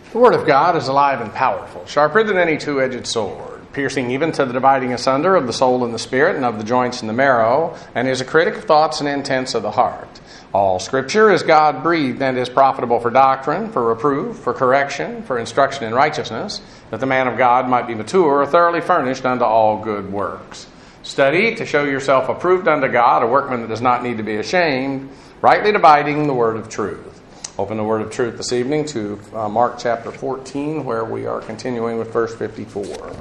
The Word of God is alive and powerful, sharper than any two-edged sword, piercing even to the dividing asunder of the soul and the spirit and of the joints and the marrow, and is a critic of thoughts and intents of the heart. All Scripture is God-breathed and is profitable for doctrine, for reproof, for correction, for instruction in righteousness, that the man of God might be mature, thoroughly furnished unto all good works. Study to show yourself approved unto God, a workman that does not need to be ashamed, rightly dividing the word of truth. Open the word of truth this evening to Mark chapter 14, where we are continuing with verse 54.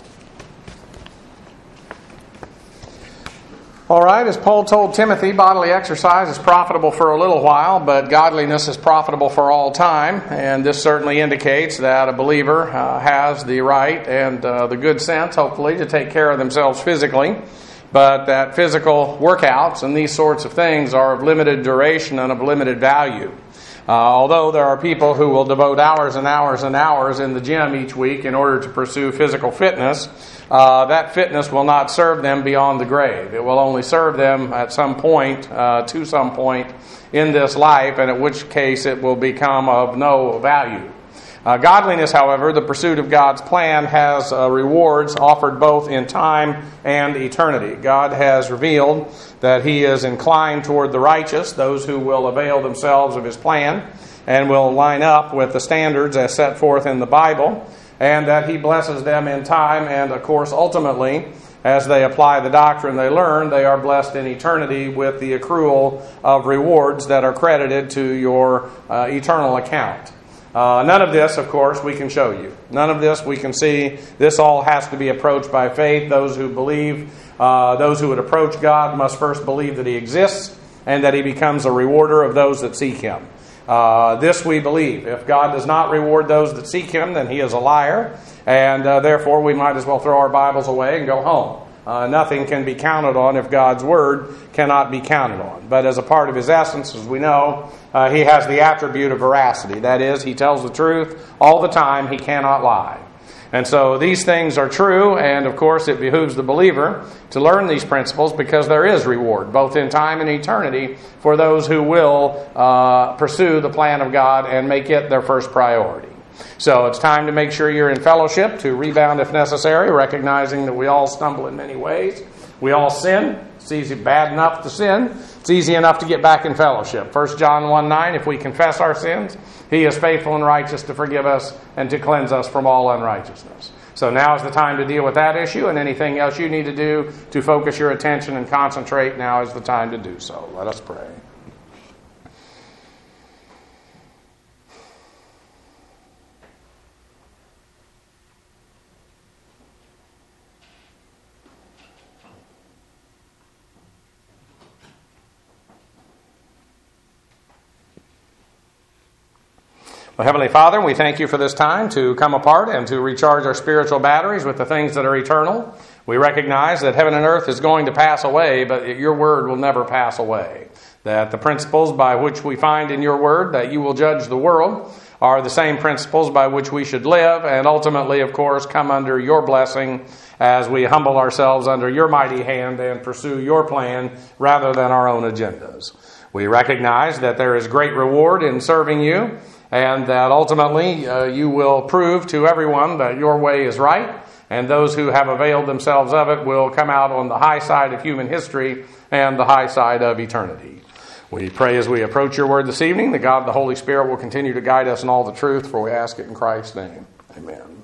All right, as Paul told Timothy, bodily exercise is profitable for a little while, but godliness is profitable for all time. And this certainly indicates that a believer has the right and the good sense, hopefully, to take care of themselves physically. But that physical workouts and these sorts of things are of limited duration and of limited value. Although there are people who will devote hours and hours and hours in the gym each week in order to pursue physical fitness, that fitness will not serve them beyond the grave. It will only serve them at some point, to some point in this life, and in which case it will become of no value. Godliness, however, the pursuit of God's plan, has rewards offered both in time and eternity. God has revealed that He is inclined toward the righteous, those who will avail themselves of His plan and will line up with the standards as set forth in the Bible, and that He blesses them in time, and of course ultimately, as they apply the doctrine they learn, they are blessed in eternity with the accrual of rewards that are credited to your eternal account. None of this, of course, we can show you. None of this we can see. This all has to be approached by faith. Those who believe, those who would approach God must first believe that He exists and that He becomes a rewarder of those that seek Him. This we believe. If God does not reward those that seek Him, then He is a liar, and therefore we might as well throw our Bibles away and go home. Nothing can be counted on if God's Word cannot be counted on. But as a part of His essence, as we know, He has the attribute of veracity. That is, He tells the truth all the time. He cannot lie. And so these things are true, and of course it behooves the believer to learn these principles because there is reward, both in time and eternity, for those who will pursue the plan of God and make it their first priority. So it's time to make sure you're in fellowship, to rebound if necessary, recognizing that we all stumble in many ways. We all sin. It's easy, bad enough to sin. It's easy enough to get back in fellowship. 1 John 1:9, if we confess our sins, He is faithful and righteous to forgive us and to cleanse us from all unrighteousness. So now is the time to deal with that issue, and anything else you need to do to focus your attention and concentrate, now is the time to do so. Let us pray. Well, Heavenly Father, we thank You for this time to come apart and to recharge our spiritual batteries with the things that are eternal. We recognize that heaven and earth is going to pass away, but Your Word will never pass away. That the principles by which we find in Your Word that You will judge the world are the same principles by which we should live, and ultimately, of course, come under Your blessing as we humble ourselves under Your mighty hand and pursue Your plan rather than our own agendas. We recognize that there is great reward in serving You, and that ultimately You will prove to everyone that Your way is right, and those who have availed themselves of it will come out on the high side of human history and the high side of eternity. We pray as we approach Your Word this evening that God the Holy Spirit will continue to guide us in all the truth, for we ask it in Christ's name. Amen.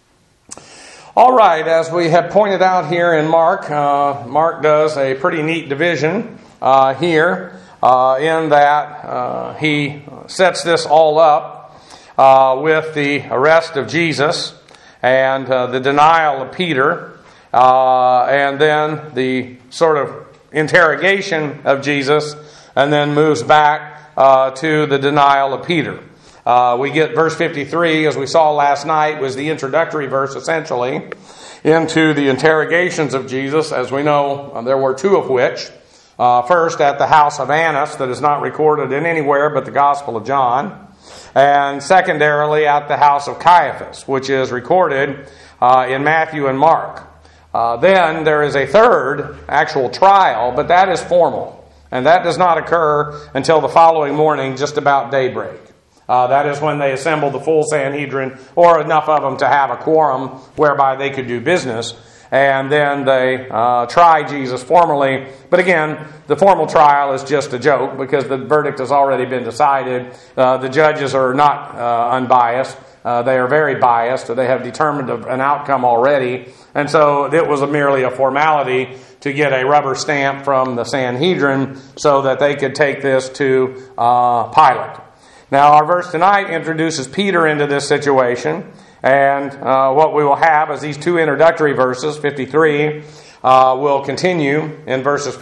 All right, as we have pointed out here in Mark, Mark does a pretty neat division here. In that he sets this all up with the arrest of Jesus and the denial of Peter, and then the sort of interrogation of Jesus, and then moves back to the denial of Peter. We get verse 53, as we saw last night, was the introductory verse essentially into the interrogations of Jesus. As we know, there were two of which. First, at the house of Annas, that is not recorded in anywhere but the Gospel of John. And secondarily, at the house of Caiaphas, which is recorded in Matthew and Mark. Then there is a third actual trial, but that is formal. And that does not occur until the following morning, just about daybreak. That is when they assembled the full Sanhedrin, or enough of them to have a quorum whereby they could do business. And then they try Jesus formally. But again, the formal trial is just a joke because the verdict has already been decided. The judges are not unbiased. They are very biased. They have determined an outcome already. And so it was merely a formality to get a rubber stamp from the Sanhedrin so that they could take this to Pilate. Now, our verse tonight introduces Peter into this situation. And what we will have is these two introductory verses, 53, will continue in verses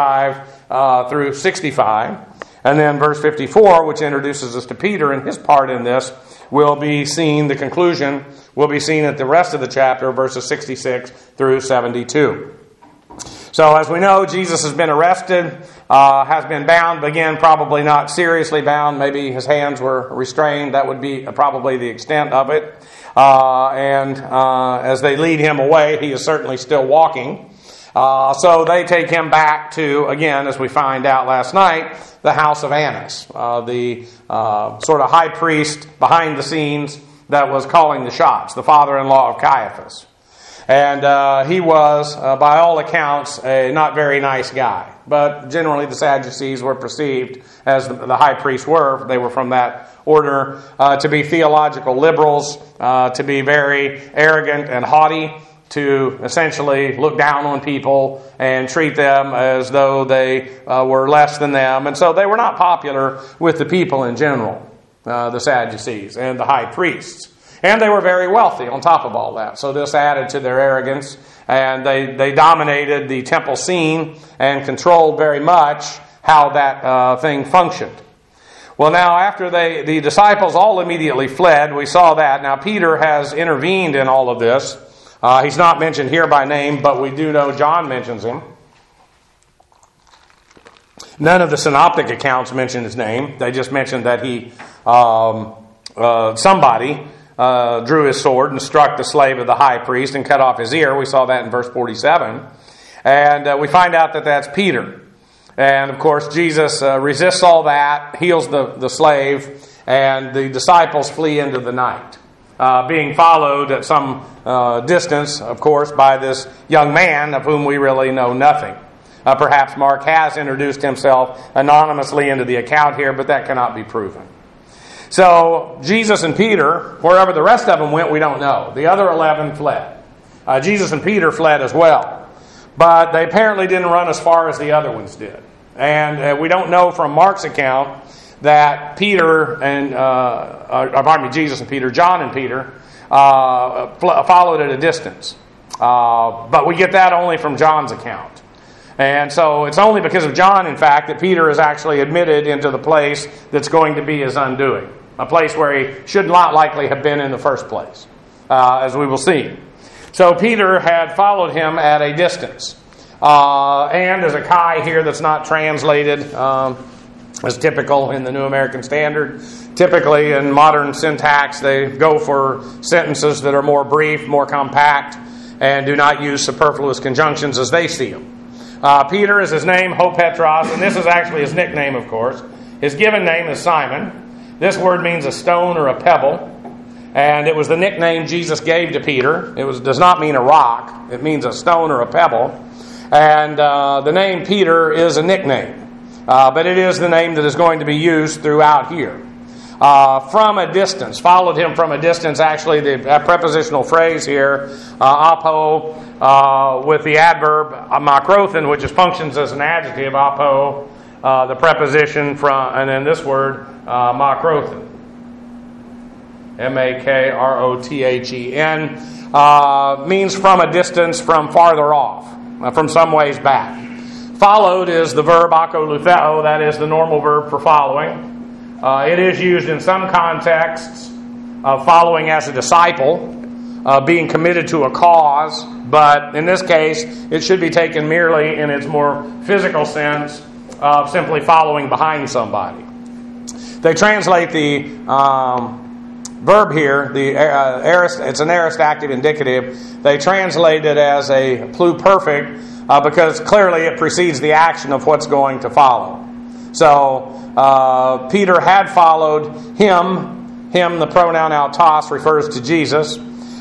55 through 65. And then verse 54, which introduces us to Peter and his part in this, will be seen, the conclusion will be seen at the rest of the chapter, verses 66 through 72. So as we know, Jesus has been arrested, has been bound, but again, probably not seriously bound. Maybe his hands were restrained. That would be probably the extent of it. And as they lead him away, he is certainly still walking. So they take him back to, again, as we find out last night, the house of Annas, the sort of high priest behind the scenes that was calling the shots, the father-in-law of Caiaphas. And he was, by all accounts, a not very nice guy. But generally the Sadducees were perceived, as the high priests were, they were from that order, to be theological liberals, to be very arrogant and haughty, to essentially look down on people and treat them as though they were less than them. And so they were not popular with the people in general, the Sadducees and the high priests. And they were very wealthy on top of all that. So this added to their arrogance. And they dominated the temple scene and controlled very much how that thing functioned. Well, now, after the disciples all immediately fled, we saw that. Now, Peter has intervened in all of this. He's not mentioned here by name, but we do know John mentions him. None of the synoptic accounts mention his name. They just mentioned that he, somebody drew his sword and struck the slave of the high priest and cut off his ear. We saw that in verse 47. And we find out that that's Peter. And, of course, Jesus resists all that, heals the slave, and the disciples flee into the night, being followed at some distance, of course, by this young man of whom we really know nothing. Perhaps Mark has introduced himself anonymously into the account here, but that cannot be proven. So, Jesus and Peter, wherever the rest of them went, we don't know. The other 11 fled. Jesus and Peter fled as well. But they apparently didn't run as far as the other ones did. And we don't know from Mark's account that Peter and, Jesus and Peter, John and Peter, followed at a distance. But we get that only from John's account. And so it's only because of John, in fact, that Peter is actually admitted into the place that's going to be his undoing. A place where he should not likely have been in the first place, as we will see. So Peter had followed him at a distance. And there's a chi here that's not translated as typical in the New American Standard. Typically in modern syntax, they go for sentences that are more brief, more compact, and do not use superfluous conjunctions as they see them. Peter is his name, Ho Petros, and this is actually his nickname, of course. His given name is Simon. This word means a stone or a pebble. And it was the nickname Jesus gave to Peter. It does not mean a rock. It means a stone or a pebble. And the name Peter is a nickname. But it is the name that is going to be used throughout here. From a distance. Followed him from a distance. Actually, the prepositional phrase here, apo, with the adverb makrothen, which functions as an adjective, apo, the preposition from, and then this word, makrothen. M-A-K-R-O-T-H-E-N, means from a distance, from farther off, from some ways back. Followed is the verb akoleutheo, that is the normal verb for following. It is used in some contexts of following as a disciple, being committed to a cause, but in this case, it should be taken merely in its more physical sense of simply following behind somebody. They translate the verb here, it's an aorist active indicative. They translate it as a pluperfect because clearly it precedes the action of what's going to follow. So Peter had followed him. Him, the pronoun autos, refers to Jesus,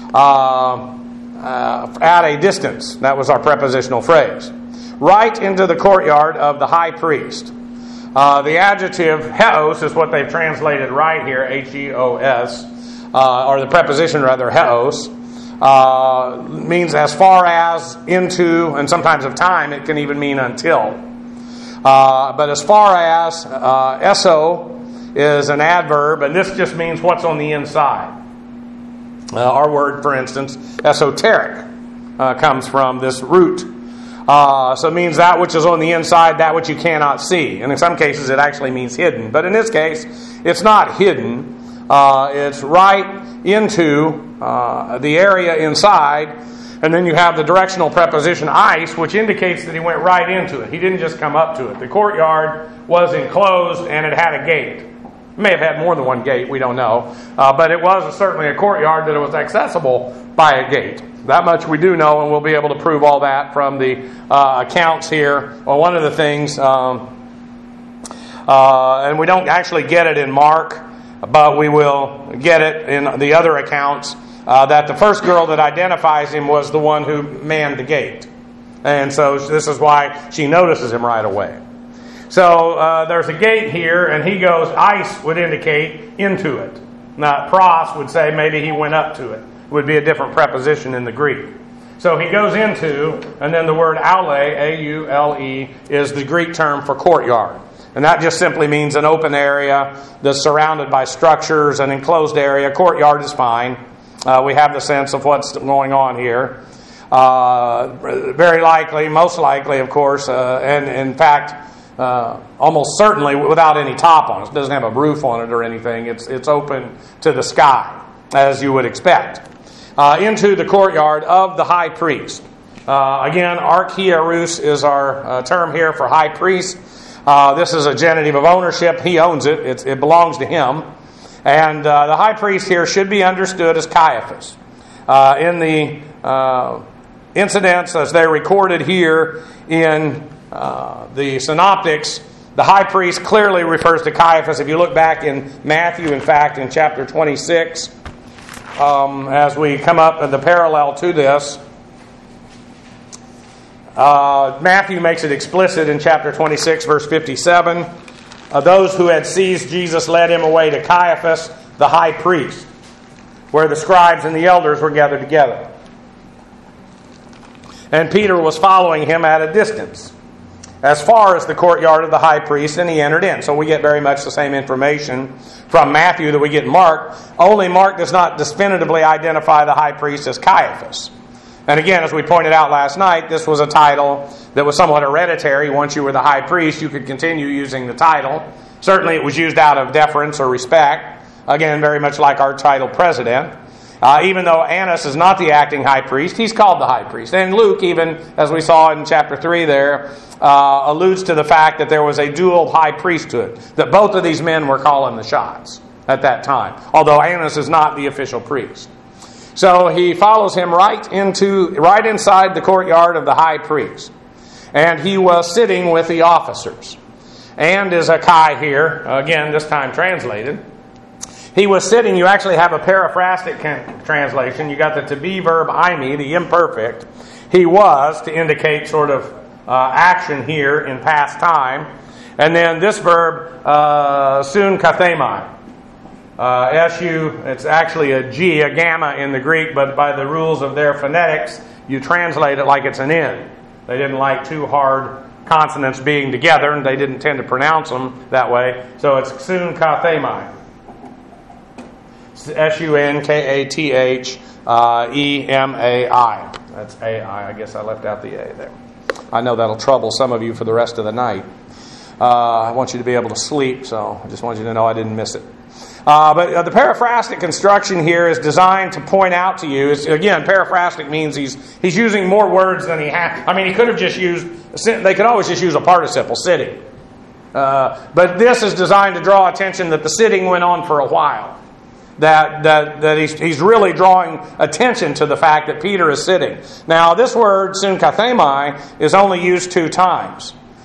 at a distance. That was our prepositional phrase. Right into the courtyard of the high priest. The adjective heos is what they've translated right here, H-E-O-S, or the preposition rather, heos, means as far as, into, and sometimes of time it can even mean until. But as far as, eso is an adverb, and this just means what's on the inside. Our word, for instance, esoteric, comes from this root. So it means that which is on the inside, that which you cannot see. And in some cases it actually means hidden. But in this case, it's not hidden. It's right into the area inside. And then you have the directional preposition ice, which indicates that he went right into it. He didn't just come up to it. The courtyard was enclosed and it had a gate. It may have had more than one gate, we don't know. But it was certainly a courtyard that it was accessible by a gate. That much we do know, and we'll be able to prove all that from the accounts here. Well, one of the things, and we don't actually get it in Mark, but we will get it in the other accounts, that the first girl that identifies him was the one who manned the gate. And so this is why she notices him right away. So there's a gate here, and he goes, ice would indicate into it. Now, pros would say maybe he went up to it. It would be a different preposition in the Greek. So he goes into, and then the word aule, A-U-L-E, is the Greek term for courtyard. And that just simply means an open area that's surrounded by structures, an enclosed area. Courtyard is fine. We have the sense of what's going on here. Very likely, most likely, of course, and in fact, almost certainly without any top on it. It doesn't have a roof on it or anything. It's open to the sky, as you would expect. Into the courtyard of the high priest. Again, archierus is our term here for high priest. This is a genitive of ownership. He owns it. It belongs to him. And the high priest here should be understood as Caiaphas. In the incidents as they're recorded here in the synoptics, the high priest clearly refers to Caiaphas. If you look back in Matthew, in fact, in chapter 26, as we come up with the parallel to this, Matthew makes it explicit in chapter 26, verse 57. Those who had seized Jesus led him away to Caiaphas, the high priest, where the scribes and the elders were gathered together. And Peter was following him at a distance, as far as the courtyard of the high priest, and he entered in. So we get very much the same information from Matthew that we get in Mark. Only Mark does not definitively identify the high priest as Caiaphas. And again, as we pointed out last night, this was a title that was somewhat hereditary. Once you were the high priest, you could continue using the title. Certainly it was used out of deference or respect. Again, very much like our title president. Even though Annas is not the acting high priest, he's called the high priest. And Luke, even as we saw in chapter 3 there, alludes to the fact that there was a dual high priesthood, that both of these men were calling the shots at that time, although Annas is not the official priest. So he follows him right inside the courtyard of the high priest. And he was sitting with the officers. And is a kai here, again, this time translated. He was sitting, you actually have a paraphrastic translation. You got the to be verb eimi, the imperfect. He was, to indicate sort of action here in past time. And then this verb, sun kathemai. SU, it's actually a G, a gamma in the Greek, but by the rules of their phonetics, you translate it like it's an N. They didn't like two hard consonants being together, and they didn't tend to pronounce them that way. So it's sun kathemai. S-U-N-K-A-T-H-E-M-A-I. That's A-I. I guess I left out the A there. I know that'll trouble some of you for the rest of the night. I want you to be able to sleep, so I just want you to know I didn't miss it. But the periphrastic construction here is designed to point out to you, again, periphrastic means he's using more words than he had. I mean, he could have just used, they could always just use a participle, sitting. But this is designed to draw attention that the sitting went on for a while. That he's really drawing attention to the fact that Peter is sitting. Now, this word, sun kathemai, is only used 2 times.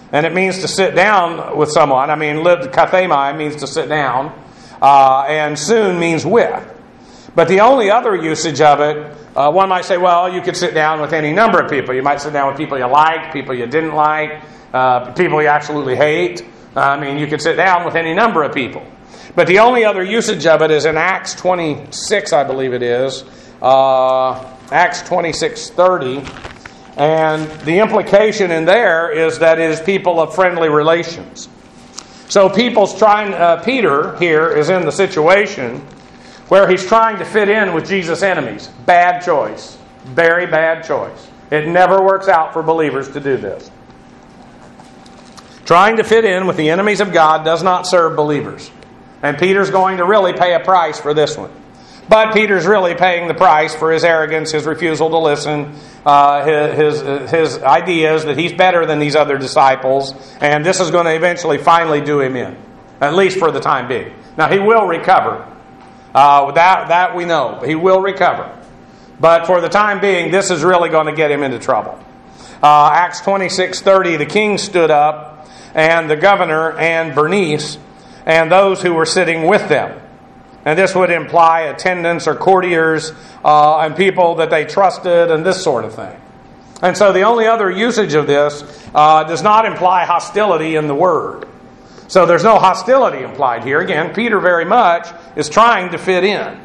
And it means to sit down with someone. I mean, kathemai means to sit down. And soon means with. But the only other usage of it, one might say, well, you could sit down with any number of people. You might sit down with people you like, people you didn't like, people you absolutely hate. I mean, you could sit down with any number of people. But the only other usage of it is in Acts 26, I believe it is. Acts 26:30. And the implication in there is that it is people of friendly relations. So Peter here is in the situation where he's trying to fit in with Jesus' enemies. Bad choice. Very bad choice. It never works out for believers to do this. Trying to fit in with the enemies of God does not serve believers. And Peter's going to really pay a price for this one. But Peter's really paying the price for his arrogance, his refusal to listen, his ideas that he's better than these other disciples. And this is going to eventually finally do him in. At least for the time being. Now he will recover. That we know. He will recover. But for the time being, this is really going to get him into trouble. Acts 26:30, the king stood up, and the governor and Bernice, and those who were sitting with them. And this would imply attendants or courtiers and people that they trusted and this sort of thing. And so the only other usage of this does not imply hostility in the word. So there's no hostility implied here. Again, Peter very much is trying to fit in.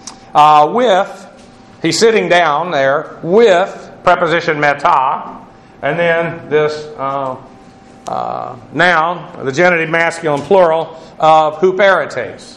He's sitting down there with preposition meta, and then this noun, the genitive masculine plural of huperetes.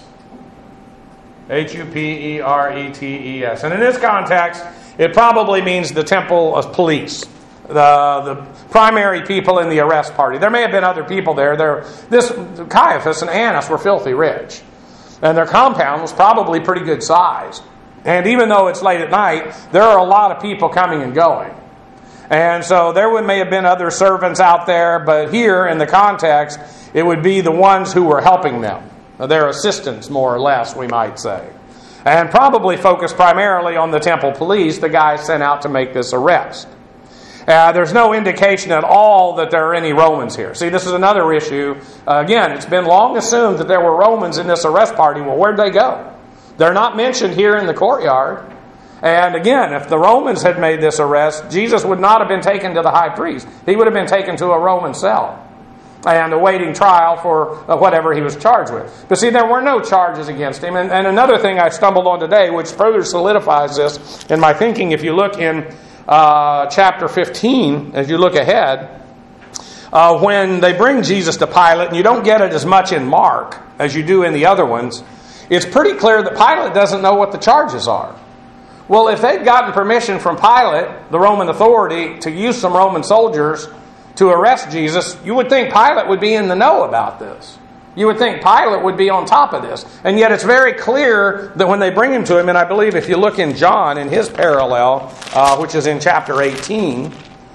Huperetes. And in this context, it probably means the temple of police. The primary people in the arrest party. There may have been other people there. Caiaphas and Annas were filthy rich. And their compound was probably pretty good sized. And even though it's late at night, there are a lot of people coming and going. And so there may have been other servants out there, but here in the context, it would be the ones who were helping them. Their assistants, more or less, we might say. And probably focused primarily on the temple police, the guys sent out to make this arrest. There's no indication at all that there are any Romans here. See, this is another issue. Again, it's been long assumed that there were Romans in this arrest party. Well, where'd they go? They're not mentioned here in the courtyard. And again, if the Romans had made this arrest, Jesus would not have been taken to the high priest. He would have been taken to a Roman cell and awaiting trial for whatever he was charged with. But see, there were no charges against him. And another thing I stumbled on today, which further solidifies this in my thinking, if you look in chapter 15, as you look ahead, when they bring Jesus to Pilate, and you don't get it as much in Mark as you do in the other ones, it's pretty clear that Pilate doesn't know what the charges are. Well, if they'd gotten permission from Pilate, the Roman authority, to use some Roman soldiers to arrest Jesus, you would think Pilate would be in the know about this. You would think Pilate would be on top of this. And yet it's very clear that when they bring him to him, and I believe if you look in John, in his parallel, which is in chapter 18,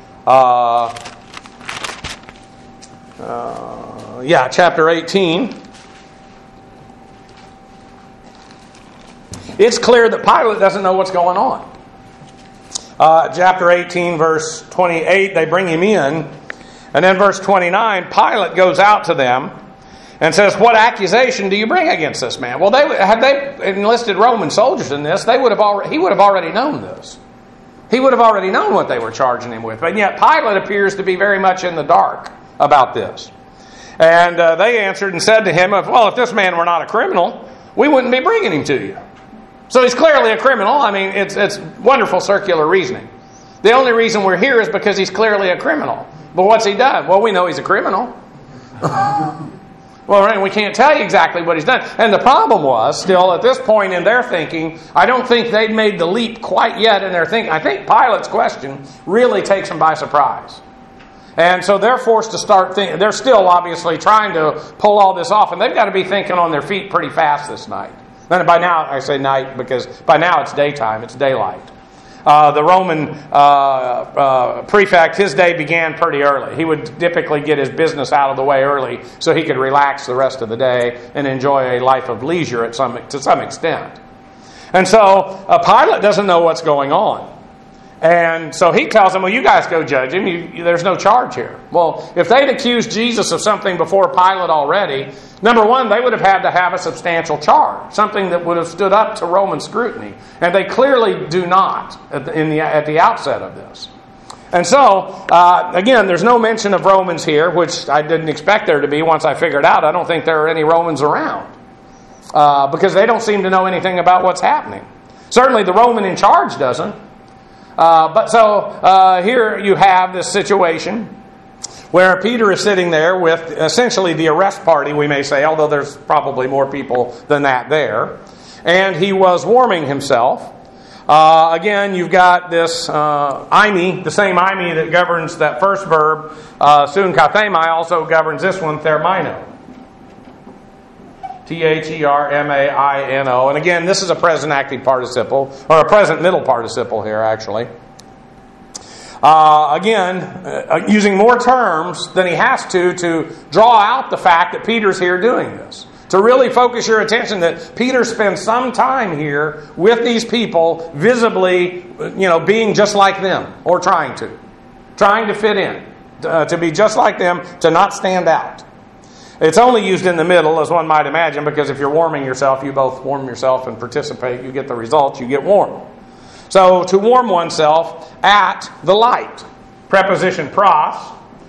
chapter 18, it's clear that Pilate doesn't know what's going on. Chapter 18, verse 28, they bring him in. And then verse 29, Pilate goes out to them and says, "What accusation do you bring against this man?" Well, had they enlisted Roman soldiers in this, he would have already known this. He would have already known what they were charging him with. But yet Pilate appears to be very much in the dark about this. And they answered and said to him, "Well, if this man were not a criminal, we wouldn't be bringing him to you." So he's clearly a criminal. I mean, it's wonderful circular reasoning. The only reason we're here is because he's clearly a criminal. But what's he done? Well, we know he's a criminal. Well, we can't tell you exactly what he's done. And the problem was, still, at this point in their thinking, I don't think they'd made the leap quite yet in their thinking. I think Pilate's question really takes them by surprise. And so they're forced to start thinking. They're still obviously trying to pull all this off, and they've got to be thinking on their feet pretty fast this night. And by now, I say night because by now it's daytime, it's daylight. The Roman prefect, his day began pretty early. He would typically get his business out of the way early so he could relax the rest of the day and enjoy a life of leisure to some extent. And so Pilate doesn't know what's going on. And so he tells them, well, you guys go judge him. There's no charge here. Well, if they'd accused Jesus of something before Pilate already, number one, they would have had to have a substantial charge, something that would have stood up to Roman scrutiny. And they clearly do not at the outset of this. And so, again, there's no mention of Romans here, which I didn't expect there to be once I figured out. I don't think there are any Romans around because they don't seem to know anything about what's happening. Certainly the Roman in charge doesn't. But so here you have this situation where Peter is sitting there with essentially the arrest party, we may say, although there's probably more people than that there. And he was warming himself. Again, you've got this eimi, the same eimi that governs that first verb, sun kathemai, also governs this one, thermino. Thermaino. And again, this is a present active participle, or a present middle participle here, actually. Again, using more terms than he has to draw out the fact that Peter's here doing this. To really focus your attention that Peter spends some time here with these people, visibly, being just like them, or trying to fit in, to be just like them, to not stand out. It's only used in the middle, as one might imagine, because if you're warming yourself, you both warm yourself and participate, you get the results, you get warm. So, to warm oneself at the light. Preposition pros.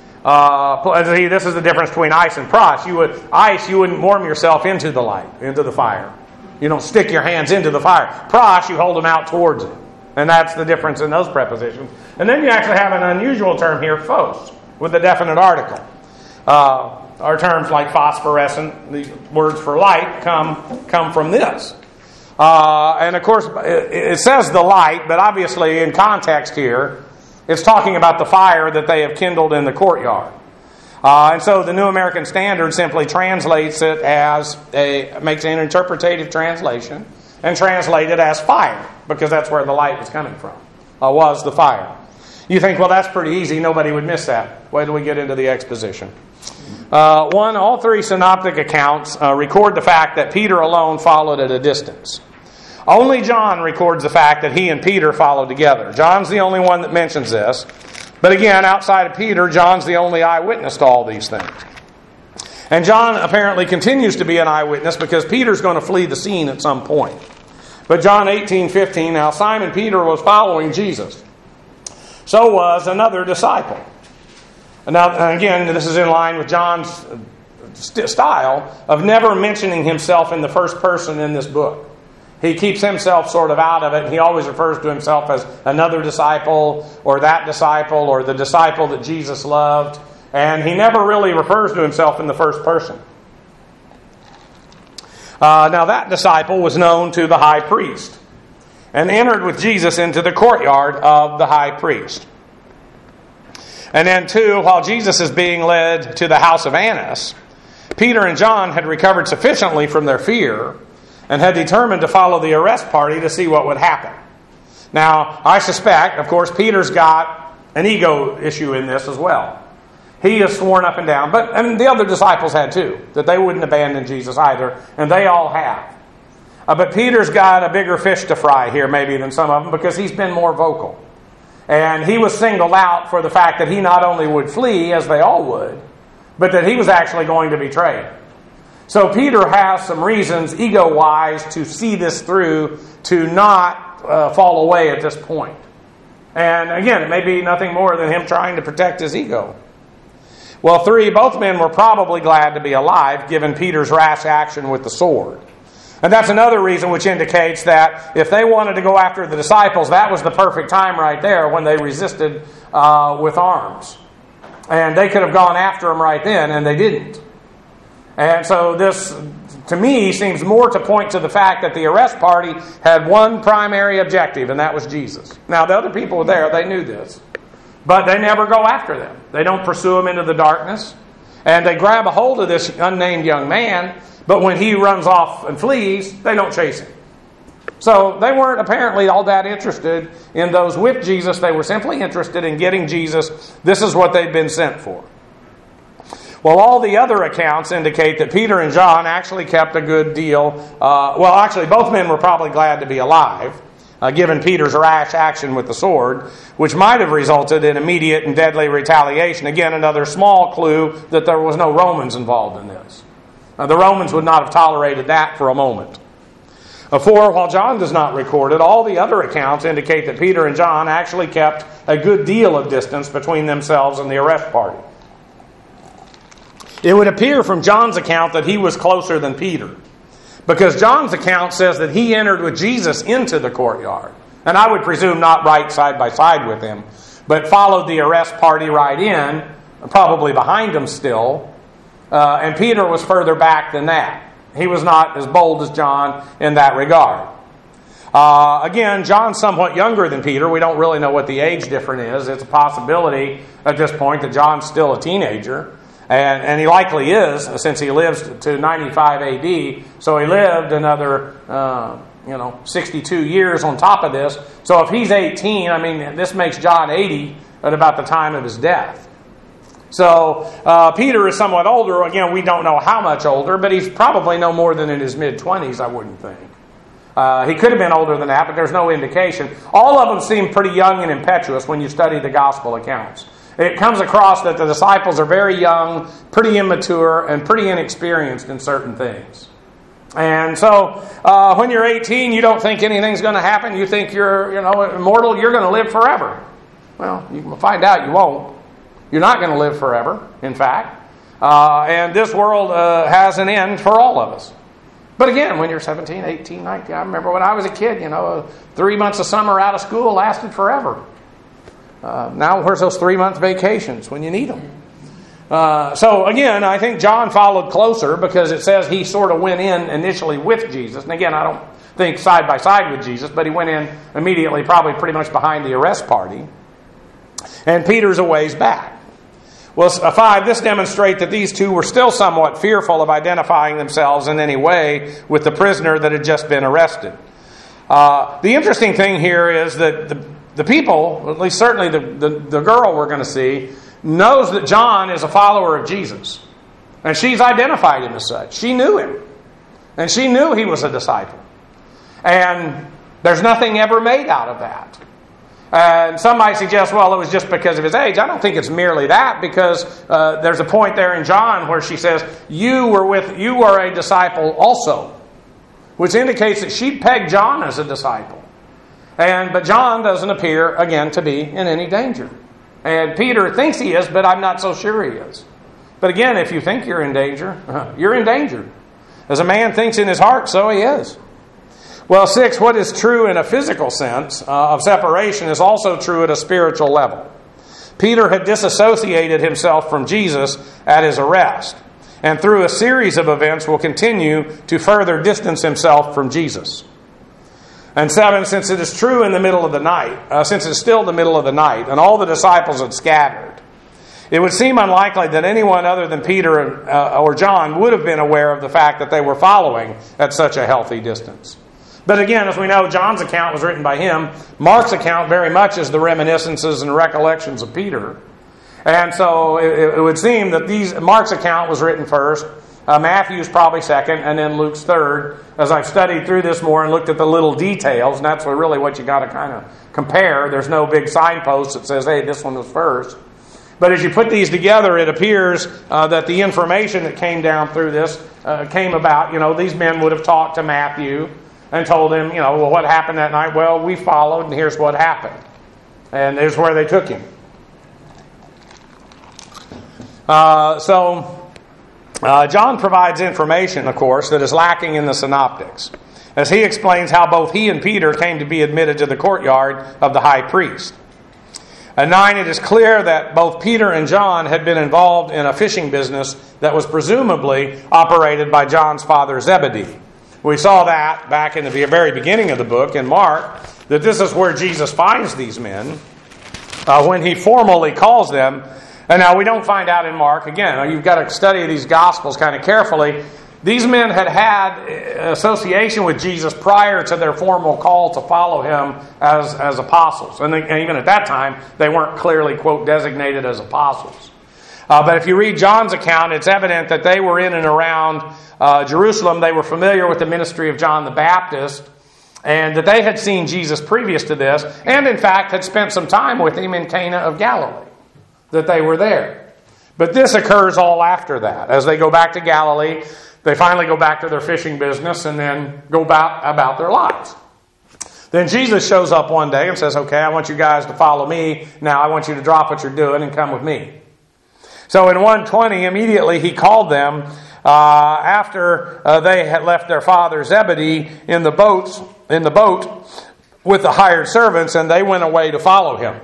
This is the difference between ice and pros. You wouldn't warm yourself into the light, into the fire. You don't stick your hands into the fire. Pros, you hold them out towards it. And that's the difference in those prepositions. And then you actually have an unusual term here, phos, with a definite article. Our terms like phosphorescent, the words for light, come from this. And of course, it says the light, but obviously in context here, it's talking about the fire that they have kindled in the courtyard. And so the New American Standard simply translates it makes an interpretative translation, and translate it as fire, because that's where the light was coming from, was the fire. You think, well, that's pretty easy, nobody would miss that. Wait till we get into the exposition. All three synoptic accounts record the fact that Peter alone followed at a distance. Only John records the fact that he and Peter followed together. John's the only one that mentions this. But again, outside of Peter, John's the only eyewitness to all these things. And John apparently continues to be an eyewitness because Peter's going to flee the scene at some point. But John 18:15, now Simon Peter was following Jesus. So was another disciple. Now, again, this is in line with John's style of never mentioning himself in the first person in this book. He keeps himself sort of out of it. He always refers to himself as another disciple, or that disciple, or the disciple that Jesus loved. And he never really refers to himself in the first person. Now, that disciple was known to the high priest and entered with Jesus into the courtyard of the high priest. And then, too, while Jesus is being led to the house of Annas, Peter and John had recovered sufficiently from their fear and had determined to follow the arrest party to see what would happen. Now, I suspect, of course, Peter's got an ego issue in this as well. He has sworn up and down, and the other disciples had too, that they wouldn't abandon Jesus either, and they all have. But Peter's got a bigger fish to fry here maybe than some of them because he's been more vocal. And he was singled out for the fact that he not only would flee, as they all would, but that he was actually going to betray. So Peter has some reasons, ego-wise, to see this through, to not fall away at this point. And again, it may be nothing more than him trying to protect his ego. Well, 3, both men were probably glad to be alive, given Peter's rash action with the sword. And that's another reason which indicates that if they wanted to go after the disciples, that was the perfect time right there when they resisted with arms. And they could have gone after them right then, and they didn't. And so this, to me, seems more to point to the fact that the arrest party had one primary objective, and that was Jesus. Now, the other people were there, they knew this. But they never go after them. They don't pursue them into the darkness. And they grab a hold of this unnamed young man, but when he runs off and flees, they don't chase him. So they weren't apparently all that interested in those with Jesus. They were simply interested in getting Jesus. This is what they'd been sent for. Well, all the other accounts indicate that Peter and John actually kept a good deal. Both men were probably glad to be alive. given Peter's rash action with the sword, which might have resulted in immediate and deadly retaliation. Again, another small clue that there was no Romans involved in this. The Romans would not have tolerated that for a moment. 4, while John does not record it, all the other accounts indicate that Peter and John actually kept a good deal of distance between themselves and the arrest party. It would appear from John's account that he was closer than Peter, because John's account says that he entered with Jesus into the courtyard. And I would presume not right side by side with him, but followed the arrest party right in, probably behind him still. And Peter was further back than that. He was not as bold as John in that regard. Again, John's somewhat younger than Peter. We don't really know what the age difference is. It's a possibility at this point that John's still a teenager. And he likely is, since he lives to 95 AD. So he lived another 62 years on top of this. So if he's 18, this makes John 80 at about the time of his death. So Peter is somewhat older. Again, we don't know how much older, but he's probably no more than in his mid-20s, I wouldn't think. He could have been older than that, but there's no indication. All of them seem pretty young and impetuous when you study the gospel accounts. It comes across that the disciples are very young, pretty immature, and pretty inexperienced in certain things. And so when you're 18, you don't think anything's going to happen. You think you're immortal, you're going to live forever. Well, you can find out you won't. You're not going to live forever, in fact. And this world has an end for all of us. But again, when you're 17, 18, 19, I remember when I was a kid, 3 months of summer out of school lasted forever. Now, where's those 3 month vacations when you need them? So again, I think John followed closer because it says he sort of went in initially with Jesus. And again, I don't think side by side with Jesus, but he went in immediately, probably pretty much behind the arrest party. And Peter's a ways back. Well, 5, this demonstrates that these two were still somewhat fearful of identifying themselves in any way with the prisoner that had just been arrested. The interesting thing here is that the people, at least certainly the girl we're going to see, knows that John is a follower of Jesus. And she's identified him as such. She knew him. And she knew he was a disciple. And there's nothing ever made out of that. And some might suggest, well, it was just because of his age. I don't think it's merely that, because there's a point there in John where she says, you are a disciple also, which indicates that she pegged John as a disciple. But John doesn't appear, again, to be in any danger. And Peter thinks he is, but I'm not so sure he is. But again, if you think you're in danger, you're in danger. As a man thinks in his heart, so he is. Well, 6, what is true in a physical sense of separation is also true at a spiritual level. Peter had disassociated himself from Jesus at his arrest, and through a series of events will continue to further distance himself from Jesus. And 7, since it is true in the middle of the night, since it's still the middle of the night, and all the disciples had scattered, it would seem unlikely that anyone other than Peter or John would have been aware of the fact that they were following at such a healthy distance. But again, as we know, John's account was written by him. Mark's account very much is the reminiscences and recollections of Peter. And so it would seem that Mark's account was written first, Matthew's probably second, and then Luke's third. As I've studied through this more and looked at the little details, and that's really what you got to kind of compare. There's no big signpost that says, hey, this one was first. But as you put these together, it appears that the information that came down through this came about. These men would have talked to Matthew and told him, well, what happened that night? Well, we followed, and here's what happened. And here's where they took him. John provides information, of course, that is lacking in the synoptics, as he explains how both he and Peter came to be admitted to the courtyard of the high priest. At 9, it is clear that both Peter and John had been involved in a fishing business that was presumably operated by John's father Zebedee. We saw that back in the very beginning of the book in Mark, that this is where Jesus finds these men when he formally calls them. And now we don't find out in Mark. Again, you've got to study these Gospels kind of carefully. These men had association with Jesus prior to their formal call to follow him as apostles. And even at that time, they weren't clearly, quote, designated as apostles. But if you read John's account, it's evident that they were in and around Jerusalem. They were familiar with the ministry of John the Baptist. and that they had seen Jesus previous to this, and in fact had spent some time with him in Cana of Galilee, that they were there. But this occurs all after that. As they go back to Galilee, they finally go back to their fishing business and then go about their lives. Then Jesus shows up one day and says, okay, I want you guys to follow me. Now I want you to drop what you're doing and come with me. So in 1:20, immediately he called them after they had left their father Zebedee in the boat with the hired servants, and they went away to follow him.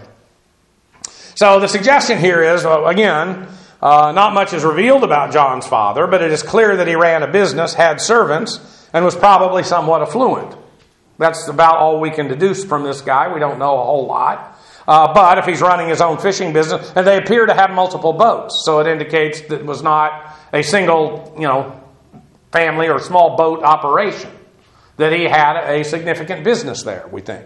So the suggestion here is, again, not much is revealed about John's father, but it is clear that he ran a business, had servants, and was probably somewhat affluent. That's about all we can deduce from this guy. We don't know a whole lot. But if he's running his own fishing business, and they appear to have multiple boats, so it indicates that it was not a single, family or small boat operation, that he had a significant business there, we think.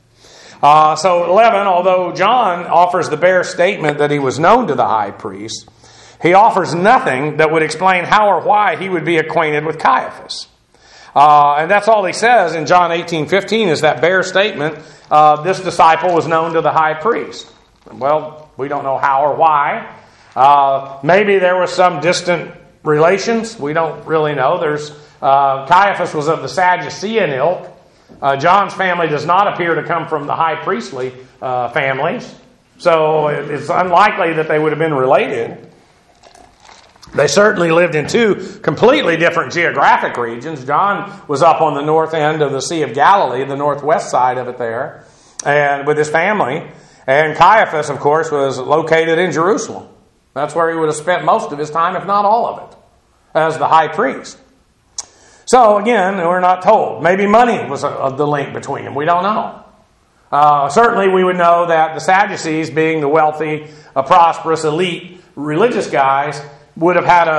So 11, although John offers the bare statement that he was known to the high priest, he offers nothing that would explain how or why he would be acquainted with Caiaphas. And that's all he says in John 18:15 is that bare statement, this disciple was known to the high priest. Well, we don't know how or why. Maybe there was some distant relations. We don't really know. Caiaphas was of the Sadducean ilk. John's family does not appear to come from the high priestly families. So it's unlikely that they would have been related. They certainly lived in two completely different geographic regions. John was up on the north end of the Sea of Galilee, the northwest side of it there, and with his family. And Caiaphas, of course, was located in Jerusalem. That's where he would have spent most of his time, if not all of it, as the high priest. So, again, we're not told. Maybe money was the link between them. We don't know. Certainly, we would know that the Sadducees, being the wealthy, prosperous, elite, religious guys, would have had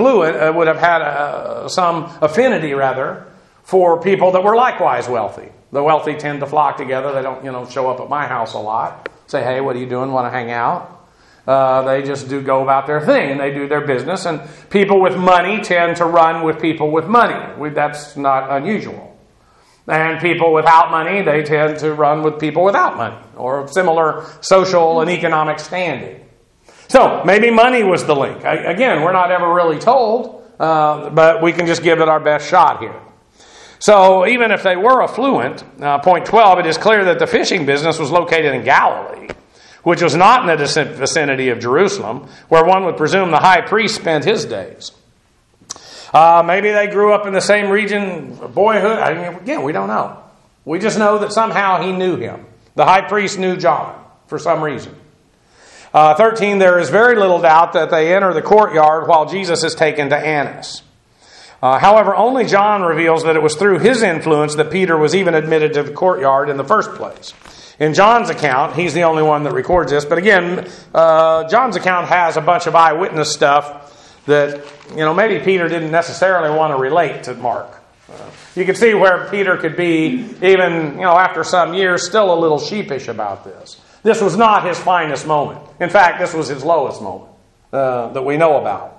some affinity, for people that were likewise wealthy. The wealthy tend to flock together. They don't, show up at my house a lot. Say, hey, what are you doing? Want to hang out? They just do go about their thing, and they do their business. And people with money tend to run with people with money. That's not unusual. And people without money, they tend to run with people without money, or similar social and economic standing. So, maybe money was the link. Again, we're not ever really told, but we can just give it our best shot here. So, even if they were affluent, point 12, it is clear that the fishing business was located in Galilee, which was not in the vicinity of Jerusalem, where one would presume the high priest spent his days. Maybe they grew up in the same region, boyhood. Again, we don't know. We just know that somehow he knew him. The high priest knew John for some reason. 13, there is very little doubt that they enter the courtyard while Jesus is taken to Annas. However, only John reveals that it was through his influence that Peter was even admitted to the courtyard in the first place. In John's account, he's the only one that records this, but again, John's account has a bunch of eyewitness stuff that, maybe Peter didn't necessarily want to relate to Mark. You can see where Peter could be, even, after some years, still a little sheepish about this. This was not his finest moment. In fact, this was his lowest moment that we know about.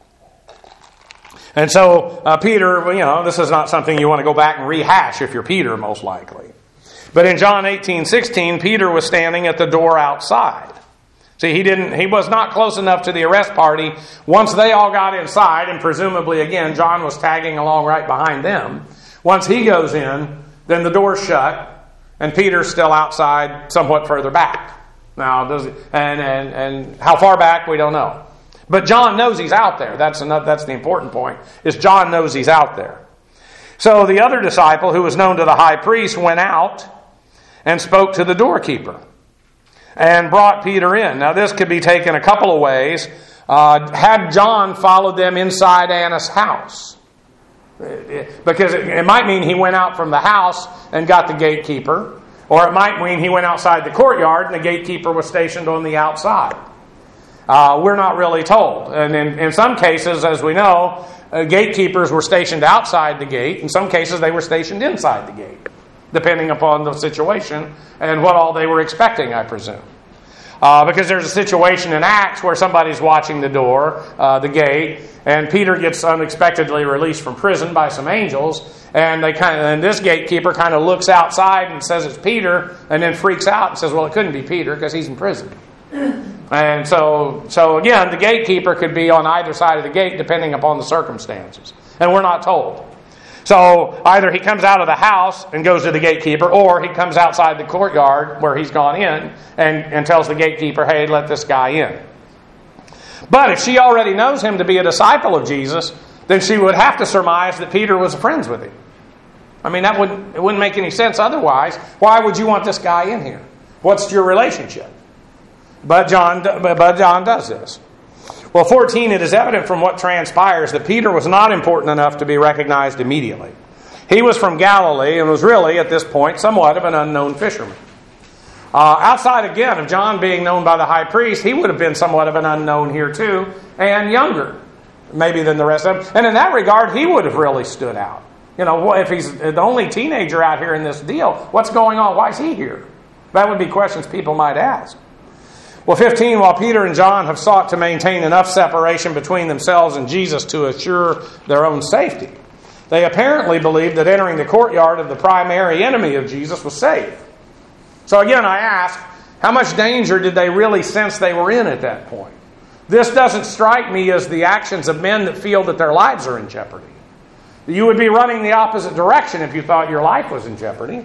And so, Peter, this is not something you want to go back and rehash if you're Peter, most likely. But in John 18:16, Peter was standing at the door outside. See, he was not close enough to the arrest party. Once they all got inside, and presumably, again, John was tagging along right behind them. Once he goes in, then the door's shut, and Peter's still outside, somewhat further back. Now, and how far back, we don't know. But John knows he's out there. That's the important point, is John knows he's out there. So the other disciple, who was known to the high priest, went out and spoke to the doorkeeper and brought Peter in. Now, this could be taken a couple of ways. Had John followed them inside Annas' house? Because it might mean he went out from the house and got the gatekeeper, or it might mean he went outside the courtyard and the gatekeeper was stationed on the outside. We're not really told. And in some cases, as we know, gatekeepers were stationed outside the gate. In some cases, they were stationed inside the gate, depending upon the situation and what all they were expecting, I presume. Because there's a situation in Acts where somebody's watching the door, the gate, and Peter gets unexpectedly released from prison by some angels, and this gatekeeper kind of looks outside and says it's Peter, and then freaks out and says, well, it couldn't be Peter because he's in prison. And so again, the gatekeeper could be on either side of the gate depending upon the circumstances. And we're not told. So either he comes out of the house and goes to the gatekeeper, or he comes outside the courtyard where he's gone in and tells the gatekeeper, hey, let this guy in. But if she already knows him to be a disciple of Jesus, then she would have to surmise that Peter was friends with him. I mean, it wouldn't make any sense otherwise. Why would you want this guy in here? What's your relationship? But John does this. Well, 14, it is evident from what transpires that Peter was not important enough to be recognized immediately. He was from Galilee and was really, at this point, somewhat of an unknown fisherman. Outside, again, of John being known by the high priest, he would have been somewhat of an unknown here too, and younger, maybe, than the rest of them. And in that regard, he would have really stood out. You know, if he's the only teenager out here in this deal, what's going on? Why is he here? That would be questions people might ask. Well, 15, while Peter and John have sought to maintain enough separation between themselves and Jesus to assure their own safety, they apparently believed that entering the courtyard of the primary enemy of Jesus was safe. So again, I ask, how much danger did they really sense they were in at that point? This doesn't strike me as the actions of men that feel that their lives are in jeopardy. You would be running the opposite direction if you thought your life was in jeopardy.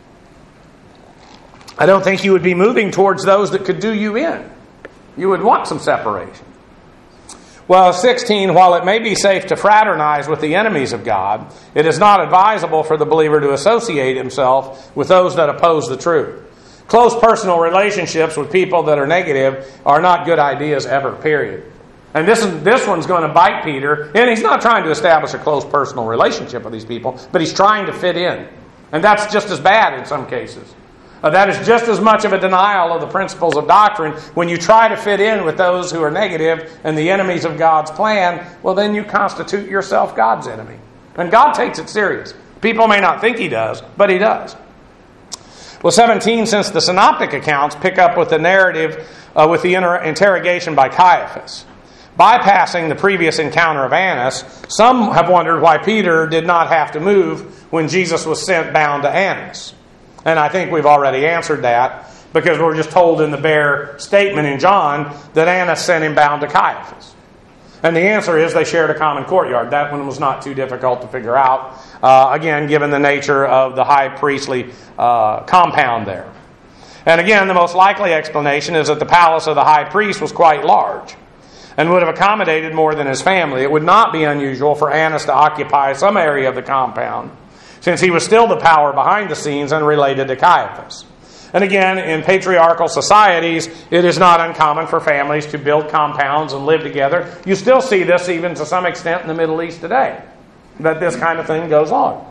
I don't think you would be moving towards those that could do you in. You would want some separation. Well, 16, while it may be safe to fraternize with the enemies of God, it is not advisable for the believer to associate himself with those that oppose the truth. Close personal relationships with people that are negative are not good ideas ever, period. And this one's going to bite Peter, and he's not trying to establish a close personal relationship with these people, but he's trying to fit in. And that's just as bad in some cases. That is just as much of a denial of the principles of doctrine. When you try to fit in with those who are negative and the enemies of God's plan, well, then you constitute yourself God's enemy. And God takes it serious. People may not think He does, but He does. Well, 17, since the synoptic accounts pick up with the narrative with the interrogation by Caiaphas, bypassing the previous encounter of Annas, some have wondered why Peter did not have to move when Jesus was sent bound to Annas. And I think we've already answered that, because we're just told in the bare statement in John that Annas sent him bound to Caiaphas. And the answer is they shared a common courtyard. That one was not too difficult to figure out, again, given the nature of the high priestly compound there. And again, the most likely explanation is that the palace of the high priest was quite large and would have accommodated more than his family. It would not be unusual for Annas to occupy some area of the compound, since he was still the power behind the scenes and related to Caiaphas. And again, in patriarchal societies, it is not uncommon for families to build compounds and live together. You still see this even to some extent in the Middle East today, that this kind of thing goes on.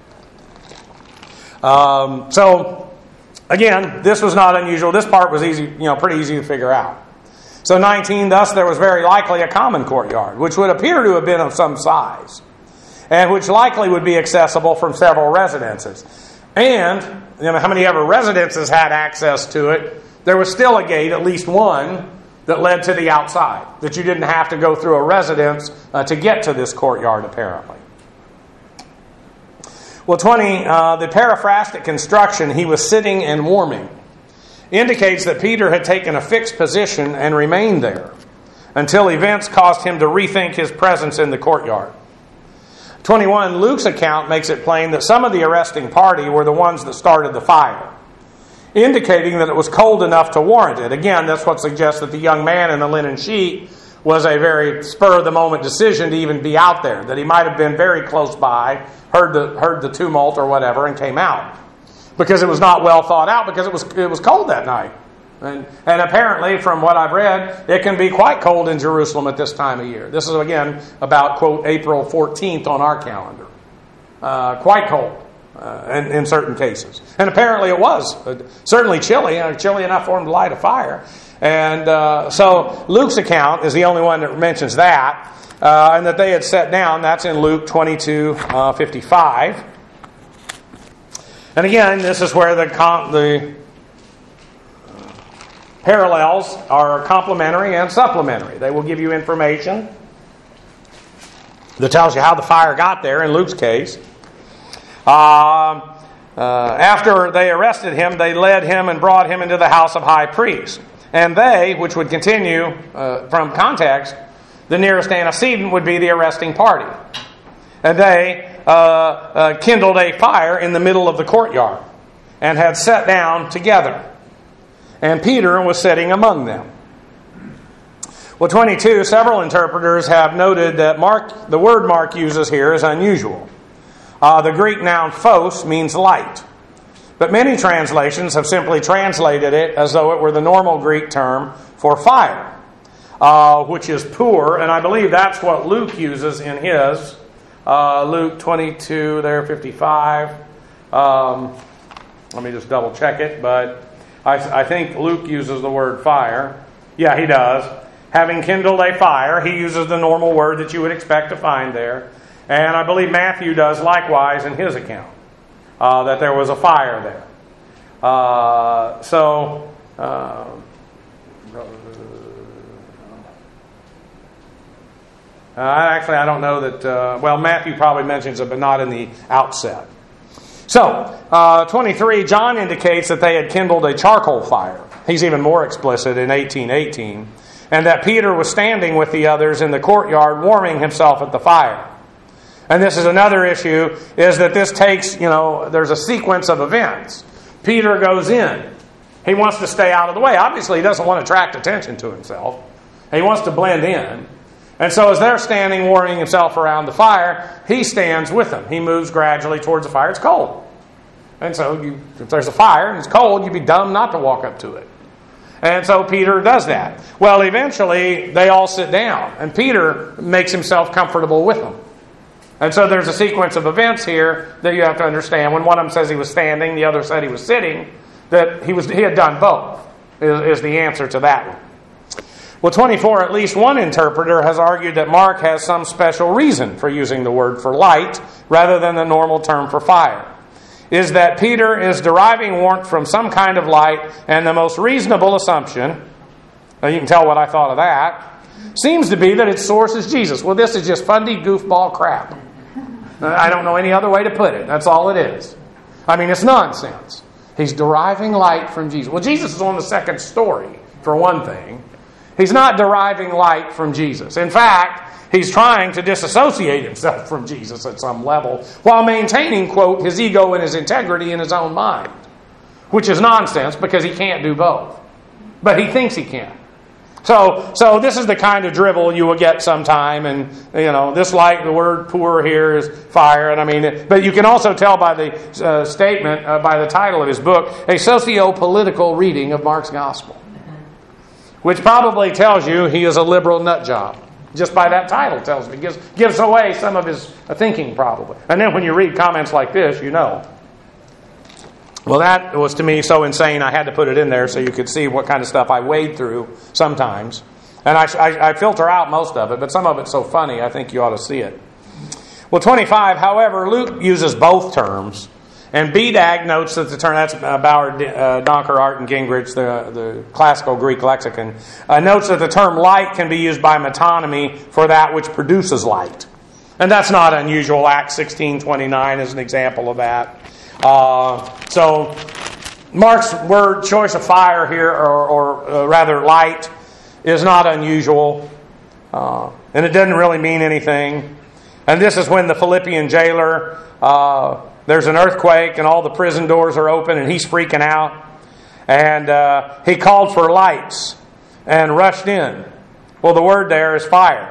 So, again, this was not unusual. This part was easy, pretty easy to figure out. So 19, thus there was very likely a common courtyard, which would appear to have been of some size, and which likely would be accessible from several residences. And how many ever residences had access to it? There was still a gate, at least one, that led to the outside, that you didn't have to go through a residence to get to this courtyard, apparently. Well, 20, the paraphrastic construction, he was sitting and warming, indicates that Peter had taken a fixed position and remained there until events caused him to rethink his presence in the courtyard. 21, Luke's account makes it plain that some of the arresting party were the ones that started the fire, indicating that it was cold enough to warrant it. Again, that's what suggests that the young man in the linen sheet was a very spur-of-the-moment decision to even be out there, that he might have been very close by, heard the tumult or whatever, and came out. Because it was not well thought out, because it was cold that night. And apparently, from what I've read, it can be quite cold in Jerusalem at this time of year. This is, again, about, quote, April 14th on our calendar. Quite cold in certain cases. And apparently it was certainly chilly enough for them to light a fire. And so Luke's account is the only one that mentions that. And that they had sat down. That's in Luke 22:55. And again, this is where the parallels are complementary and supplementary. They will give you information that tells you how the fire got there, in Luke's case. After they arrested him, they led him and brought him into the house of high priest. And they, which would continue from context, the nearest antecedent would be the arresting party. And they kindled a fire in the middle of the courtyard and had sat down together. And Peter was sitting among them. Well, 22, several interpreters have noted that the word Mark uses here is unusual. The Greek noun phos means light. But many translations have simply translated it as though it were the normal Greek term for fire, which is pur, and I believe that's what Luke uses in his. Luke 22, there, 55. Let me just double check it, but I think Luke uses the word fire. Yeah, he does. Having kindled a fire, he uses the normal word that you would expect to find there. And I believe Matthew does likewise in his account, that there was a fire there. Actually, I don't know that... Matthew probably mentions it, but not in the outset. So, 23, John indicates that they had kindled a charcoal fire. He's even more explicit in 18:18. And that Peter was standing with the others in the courtyard warming himself at the fire. And this is another issue, is that this takes, there's a sequence of events. Peter goes in. He wants to stay out of the way. Obviously, he doesn't want to attract attention to himself. He wants to blend in. And so as they're standing warming himself around the fire, he stands with them. He moves gradually towards the fire. It's cold. And so if there's a fire and it's cold, you'd be dumb not to walk up to it. And so Peter does that. Well, eventually, they all sit down. And Peter makes himself comfortable with them. And so there's a sequence of events here that you have to understand. When one of them says he was standing, the other said he was sitting, that he had done both, is the answer to that one. Well, 24, at least one interpreter has argued that Mark has some special reason for using the word for light rather than the normal term for fire. Is that Peter is deriving warmth from some kind of light, and the most reasonable assumption, you can tell what I thought of that, seems to be that its source is Jesus. Well, this is just fundy goofball crap. I don't know any other way to put it. That's all it is. I mean, it's nonsense. He's deriving light from Jesus. Well, Jesus is on the second story, for one thing. He's not deriving light from Jesus. In fact, he's trying to disassociate himself from Jesus at some level while maintaining, quote, his ego and his integrity in his own mind, which is nonsense because he can't do both. But he thinks he can. So this is the kind of drivel you will get sometime, and this light, the word pur here is fire, and but you can also tell by the statement, by the title of his book, a socio-political reading of Mark's Gospel, which probably tells you he is a liberal nut job. Just by that title tells me, gives away some of his thinking probably. And then when you read comments like this, you know. Well, that was to me so insane I had to put it in there so you could see what kind of stuff I wade through sometimes. And I filter out most of it, but some of it's so funny I think you ought to see it. Well, 25, however, Luke uses both terms. And BDAG notes that the term, that's Bauer, Donker, Art, and Gingrich, the classical Greek lexicon, notes that the term light can be used by metonymy for that which produces light. And that's not unusual. Acts 16:29 is an example of that. So Mark's word choice of fire here, or rather light, is not unusual. And it doesn't really mean anything. And this is when the Philippian jailer... there's an earthquake and all the prison doors are open and he's freaking out. And he called for lights and rushed in. Well, the word there is fire.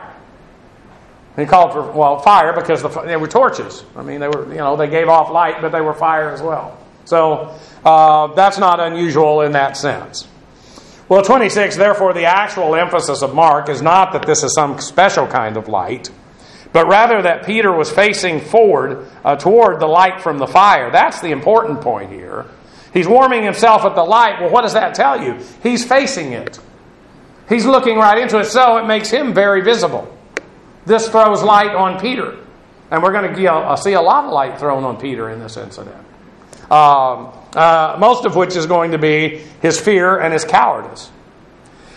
He called for, fire because they were torches. I mean, they were, they gave off light, but they were fire as well. So that's not unusual in that sense. Well, 26, therefore the actual emphasis of Mark is not that this is some special kind of light, but rather that Peter was facing forward toward the light from the fire. That's the important point here. He's warming himself at the light. Well, what does that tell you? He's facing it. He's looking right into it, so it makes him very visible. This throws light on Peter. And we're going to see a lot of light thrown on Peter in this incident. Most of which is going to be his fear and his cowardice.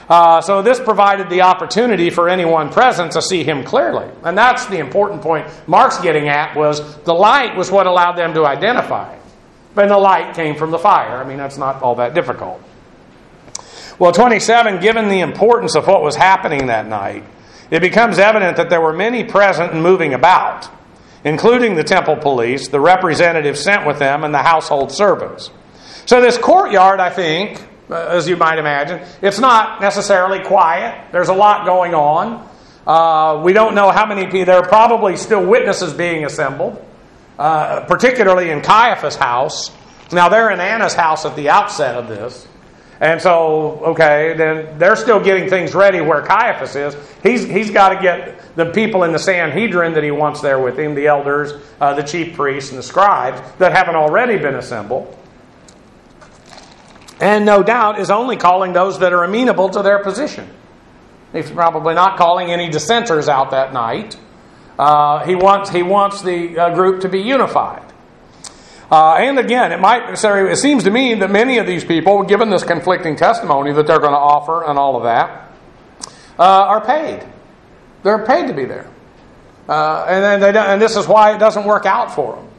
So this provided the opportunity for anyone present to see him clearly. And that's the important point Mark's getting at, was the light was what allowed them to identify. And the light came from the fire. I mean, that's not all that difficult. Well, 27, given the importance of what was happening that night, it becomes evident that there were many present and moving about, including the temple police, the representatives sent with them, and the household servants. So this courtyard, I think, as you might imagine, it's not necessarily quiet. There's a lot going on. We don't know how many people. There are probably still witnesses being assembled, particularly in Caiaphas' house. Now, they're in Anna's house at the outset of this. And so, okay, then they're still getting things ready where Caiaphas is. He's got to get the people in the Sanhedrin that he wants there with him, the elders, the chief priests, and the scribes that haven't already been assembled. And no doubt is only calling those that are amenable to their position. He's probably not calling any dissenters out that night. He wants the group to be unified. And again, it seems to me that many of these people, given this conflicting testimony that they're going to offer and all of that, are paid. They're paid to be there, and this is why it doesn't work out for them.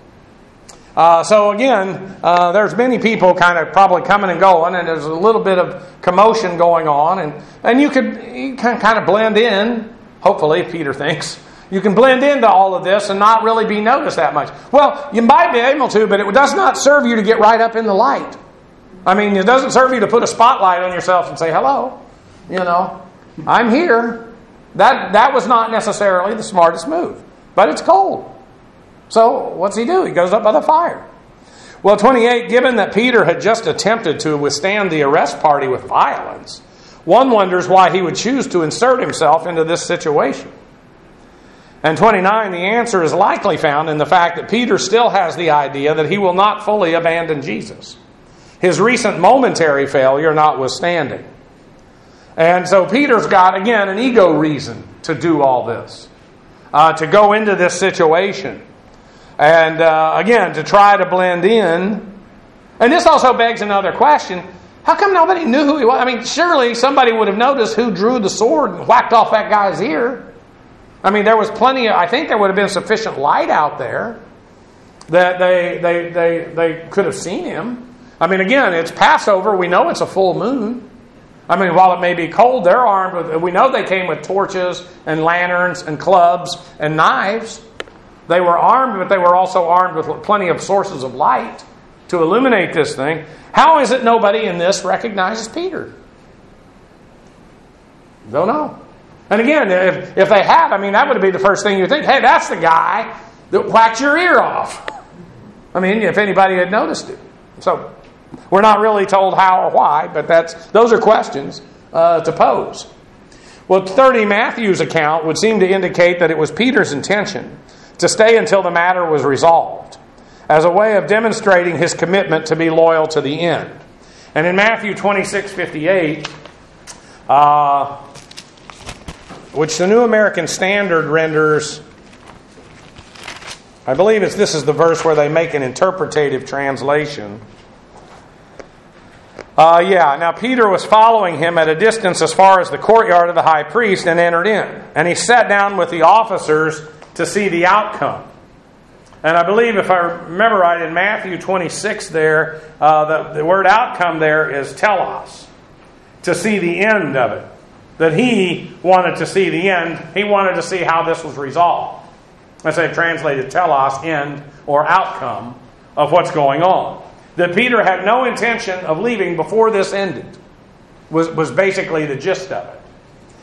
So again, there's many people kind of probably coming and going, and there's a little bit of commotion going on, and you can kind of blend in. Hopefully, Peter thinks. You can blend into all of this and not really be noticed that much. Well, you might be able to, but it does not serve you to get right up in the light. I mean, it doesn't serve you to put a spotlight on yourself and say, hello, I'm here. That was not necessarily the smartest move. But it's cold. So what's he do? He goes up by the fire. Well, 28, given that Peter had just attempted to withstand the arrest party with violence, one wonders why he would choose to insert himself into this situation. And 29, the answer is likely found in the fact that Peter still has the idea that he will not fully abandon Jesus, his recent momentary failure notwithstanding. And so Peter's got, again, an ego reason to do all this, to go into this situation. And again, to try to blend in. And this also begs another question. How come nobody knew who he was? I mean, surely somebody would have noticed who drew the sword and whacked off that guy's ear. I mean, there was I think there would have been sufficient light out there that they could have seen him. I mean, again, it's Passover. We know it's a full moon. I mean, while it may be cold, they're armed with, we know they came with torches and lanterns and clubs and knives. They were armed, but they were also armed with plenty of sources of light to illuminate this thing. How is it nobody in this recognizes Peter? Don't know. And again, if they had, I mean, that would be the first thing you think. Hey, that's the guy that whacked your ear off. I mean, if anybody had noticed it. So we're not really told how or why, but those are questions to pose. Well, 30, Matthew's account would seem to indicate that it was Peter's intention to stay until the matter was resolved, as a way of demonstrating his commitment to be loyal to the end. And in Matthew 26:58, which the New American Standard renders, I believe this is the verse where they make an interpretative translation. Now Peter was following him at a distance as far as the courtyard of the high priest and entered in. And he sat down with the officers to see the outcome. And I believe, if I remember right, in Matthew 26 there, the word outcome there is telos, to see the end of it. That he wanted to see the end. He wanted to see how this was resolved. As they've translated telos, end, or outcome of what's going on. That Peter had no intention of leaving before this ended was basically the gist of it.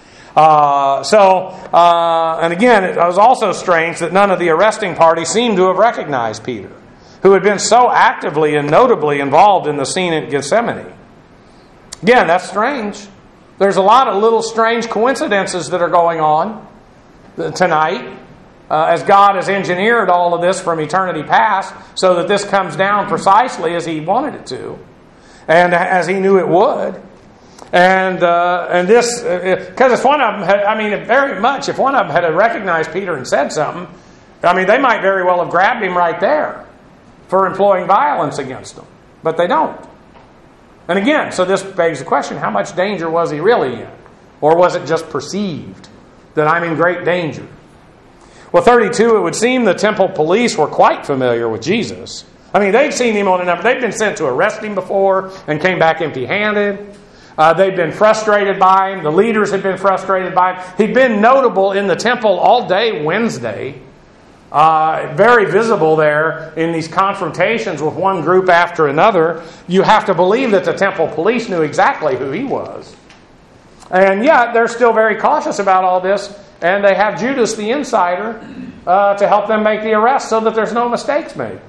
And again, it was also strange that none of the arresting party seemed to have recognized Peter, who had been so actively and notably involved in the scene at Gethsemane. Again, that's strange. There's a lot of little strange coincidences that are going on tonight, as God has engineered all of this from eternity past so that this comes down precisely as He wanted it to, and as He knew it would. And this, because if one of them had, if one of them had recognized Peter and said something, they might very well have grabbed him right there for employing violence against them. But they don't. And again, so this begs the question, how much danger was he really in? Or was it just perceived that I'm in great danger? Well, 32, it would seem the temple police were quite familiar with Jesus. I mean, they'd seen him on a number. They'd been sent to arrest him before and came back empty-handed. They'd been frustrated by him. The leaders had been frustrated by him. He'd been notable in the temple all day Wednesday. Very visible there in these confrontations with one group after another. You have to believe that the temple police knew exactly who he was. And yet, they're still very cautious about all this. And they have Judas the insider to help them make the arrest so that there's no mistakes made.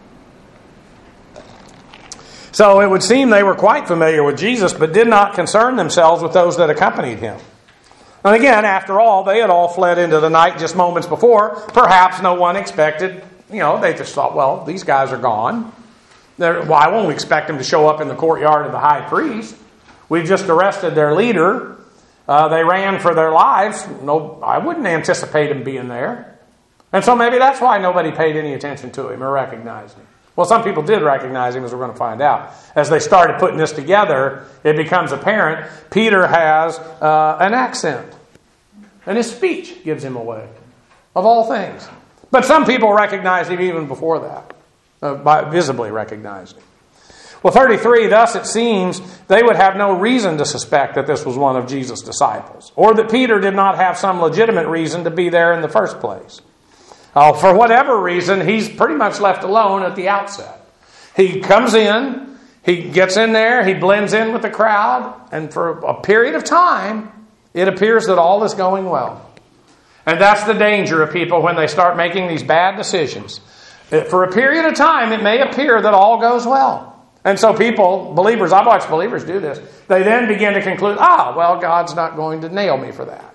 So it would seem they were quite familiar with Jesus, but did not concern themselves with those that accompanied him. And again, after all, they had all fled into the night just moments before. Perhaps no one expected, they just thought, well, these guys are gone. Why won't we expect them to show up in the courtyard of the high priest? We've just arrested their leader. They ran for their lives. No, I wouldn't anticipate him being there. And so maybe that's why nobody paid any attention to him or recognized him. Well, some people did recognize him, as we're going to find out. As they started putting this together, it becomes apparent Peter has an accent. And his speech gives him away, of all things. But some people recognized him even before that, visibly recognized him. Well, 33, thus it seems they would have no reason to suspect that this was one of Jesus' disciples, or that Peter did not have some legitimate reason to be there in the first place. For whatever reason, he's pretty much left alone at the outset. He comes in, he gets in there, he blends in with the crowd, and for a period of time, it appears that all is going well. And that's the danger of people when they start making these bad decisions. For a period of time, it may appear that all goes well. And so people, believers, I've watched believers do this, they then begin to conclude, well, God's not going to nail me for that.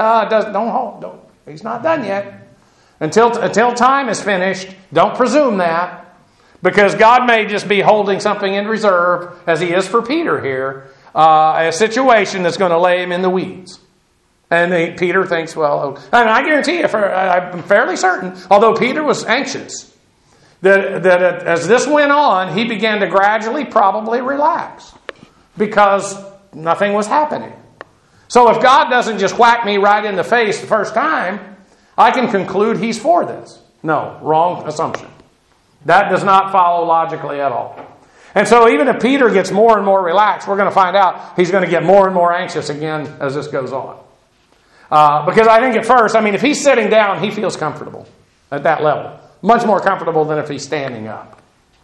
Don't. He's not done yet. Until time is finished, don't presume that, because God may just be holding something in reserve, as he is for Peter here, a situation that's going to lay him in the weeds. And Peter thinks, and I guarantee you, I'm fairly certain, although Peter was anxious, that as this went on, he began to gradually probably relax, because nothing was happening. So if God doesn't just whack me right in the face the first time, I can conclude he's for this. No, wrong assumption. That does not follow logically at all. And so even if Peter gets more and more relaxed, we're going to find out he's going to get more and more anxious again as this goes on. Because I think at first, if he's sitting down, he feels comfortable at that level. Much more comfortable than if he's standing up.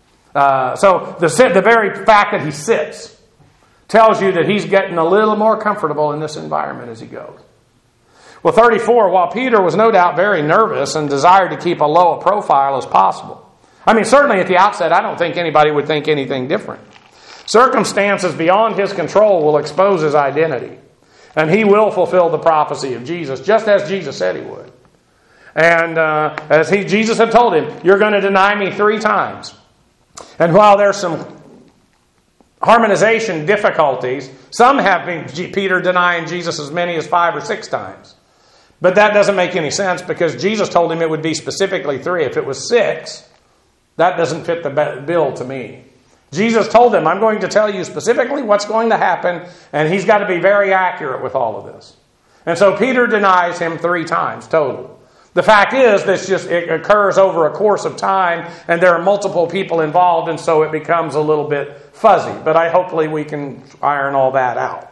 So the very fact that he sits tells you that he's getting a little more comfortable in this environment as he goes. Well, 34, while Peter was no doubt very nervous and desired to keep a low profile as possible. Certainly at the outset, I don't think anybody would think anything different. Circumstances beyond his control will expose his identity. And he will fulfill the prophecy of Jesus, just as Jesus said he would. And Jesus had told him, you're going to deny me 3 times. And while there's some harmonization difficulties, some have been Peter denying Jesus as many as 5 or 6 times. But that doesn't make any sense, because Jesus told him it would be specifically 3. If it was 6, that doesn't fit the bill to me. Jesus told him, I'm going to tell you specifically what's going to happen, and he's got to be very accurate with all of this. And so Peter denies him 3 times total. The fact is, it occurs over a course of time, and there are multiple people involved, and so it becomes a little bit fuzzy. But hopefully we can iron all that out.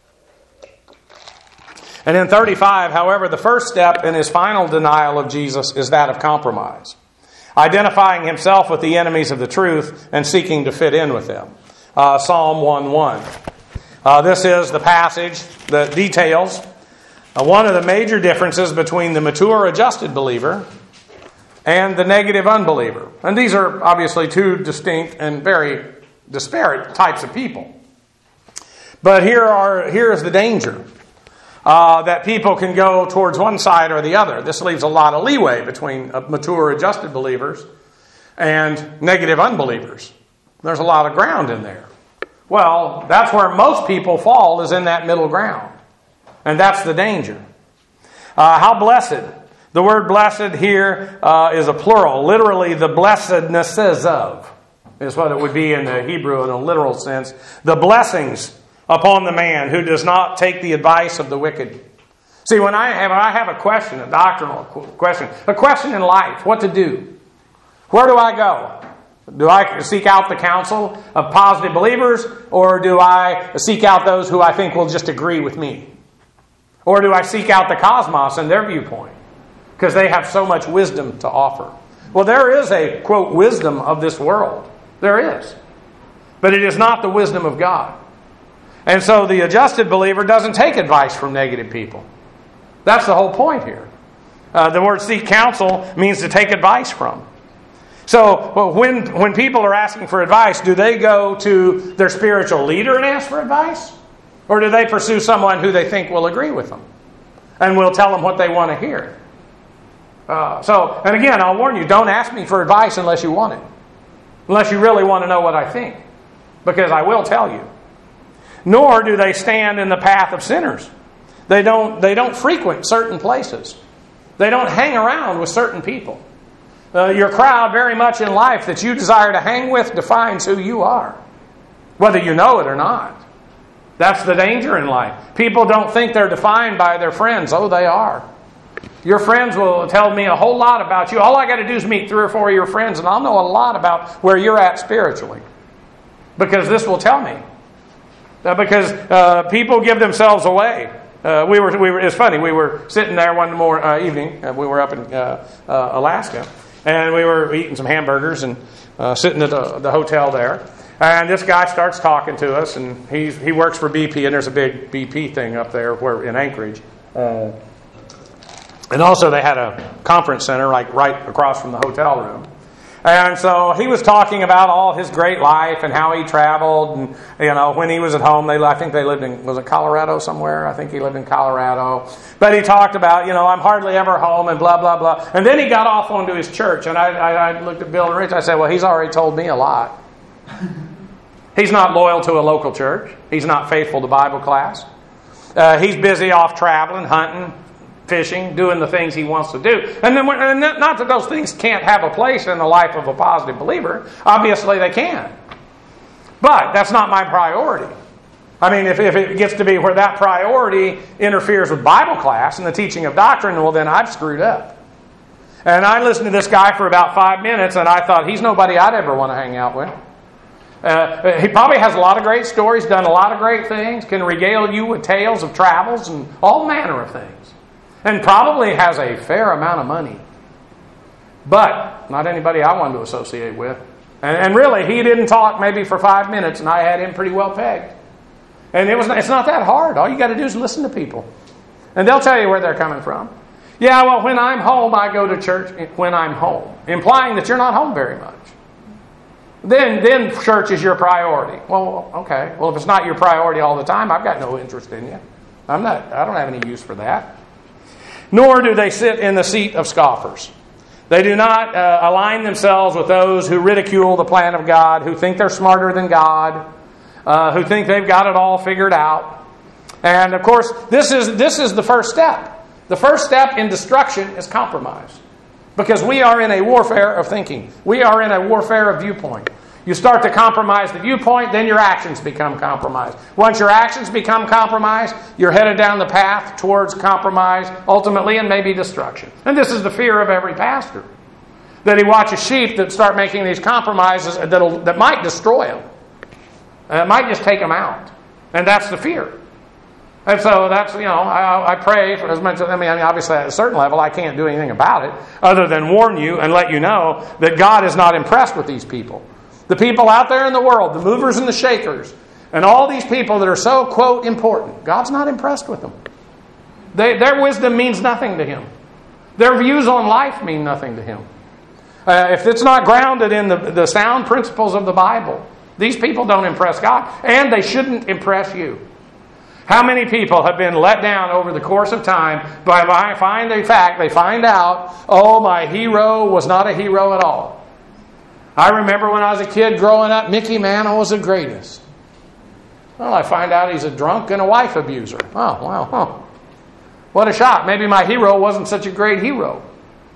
And in 35, however, the first step in his final denial of Jesus is that of compromise. Identifying himself with the enemies of the truth and seeking to fit in with them. Psalm 1:1. This is the passage that details one of the major differences between the mature adjusted believer and the negative unbeliever. And these are obviously 2 distinct and very disparate types of people. But here is the danger. That people can go towards one side or the other. This leaves a lot of leeway between mature adjusted believers and negative unbelievers. There's a lot of ground in there. Well, that's where most people fall, is in that middle ground. And that's the danger. How blessed. The word blessed here is a plural. Literally, the blessednesses of. is what it would be in the Hebrew in a literal sense. The blessings upon the man who does not take the advice of the wicked. See, when I have a question, a doctrinal question, a question in life, what to do, where do I go? Do I seek out the counsel of positive believers, or do I seek out those who I think will just agree with me? Or do I seek out the cosmos and their viewpoint? Because they have so much wisdom to offer. Well, there is a, quote, wisdom of this world. There is. But it is not the wisdom of God. And so the adjusted believer doesn't take advice from negative people. That's the whole point here. The word seek counsel means to take advice from. So when people are asking for advice, do they go to their spiritual leader and ask for advice? Or do they pursue someone who they think will agree with them and will tell them what they want to hear? And again, I'll warn you, don't ask me for advice unless you want it. Unless you really want to know what I think. Because I will tell you. Nor do they stand in the path of sinners. They don't frequent certain places. They don't hang around with certain people. Your crowd very much in life that you desire to hang with defines who you are. Whether you know it or not. That's the danger in life. People don't think they're defined by their friends. Oh, they are. Your friends will tell me a whole lot about you. All I got to do is meet 3 or 4 of your friends and I'll know a lot about where you're at spiritually. Because this will tell me. Because people give themselves away. It's funny. We were sitting there one more evening. We were up in Alaska, and we were eating some hamburgers and sitting at the hotel there. And this guy starts talking to us, and he works for BP, and there's a big BP thing up there in Anchorage. And also they had a conference center like right across from the hotel room. And so he was talking about all his great life and how he traveled. And, when he was at home, I think they lived in, was it Colorado somewhere? I think he lived in Colorado. But he talked about, I'm hardly ever home and blah, blah, blah. And then he got off onto his church. And I looked at Bill and Rich. I said, well, he's already told me a lot. He's not loyal to a local church. He's not faithful to Bible class. He's busy off traveling, hunting, fishing, doing the things he wants to do. And not that those things can't have a place in the life of a positive believer. Obviously they can. But that's not my priority. I mean, if it gets to be where that priority interferes with Bible class and the teaching of doctrine, well, then I've screwed up. And I listened to this guy for about 5 minutes, and I thought, he's nobody I'd ever want to hang out with. He probably has a lot of great stories, done a lot of great things, can regale you with tales of travels and all manner of things. And probably has a fair amount of money. But not anybody I wanted to associate with. And really, he didn't talk maybe for 5 minutes, and I had him pretty well pegged. And it's not that hard. All you got to do is listen to people. And they'll tell you where they're coming from. Yeah, well, when I'm home, I go to church when I'm home. Implying that you're not home very much. Then church is your priority. Well, okay. Well, if it's not your priority all the time, I've got no interest in you. I don't have any use for that. Nor do they sit in the seat of scoffers. They do not align themselves with those who ridicule the plan of God, who think they're smarter than God, who think they've got it all figured out. And of course, this is the first step. The first step in destruction is compromise. Because we are in a warfare of thinking. We are in a warfare of viewpoint. You start to compromise the viewpoint, then your actions become compromised. Once your actions become compromised, you're headed down the path towards compromise, ultimately, and maybe destruction. And this is the fear of every pastor. That he watches sheep that start making these compromises that might destroy them. It might just take them out. And that's the fear. And so that's, I pray for as much, obviously at a certain level, I can't do anything about it other than warn you and let you know that God is not impressed with these people. The people out there in the world, the movers and the shakers, and all these people that are so, quote, important, God's not impressed with them. Their wisdom means nothing to Him. Their views on life mean nothing to Him. If it's not grounded in the sound principles of the Bible, these people don't impress God, and they shouldn't impress you. How many people have been let down over the course of time by they find out, oh, my hero was not a hero at all. I remember when I was a kid growing up, Mickey Mantle was the greatest. Well, I find out he's a drunk and a wife abuser. Oh, wow. What a shock. Maybe my hero wasn't such a great hero.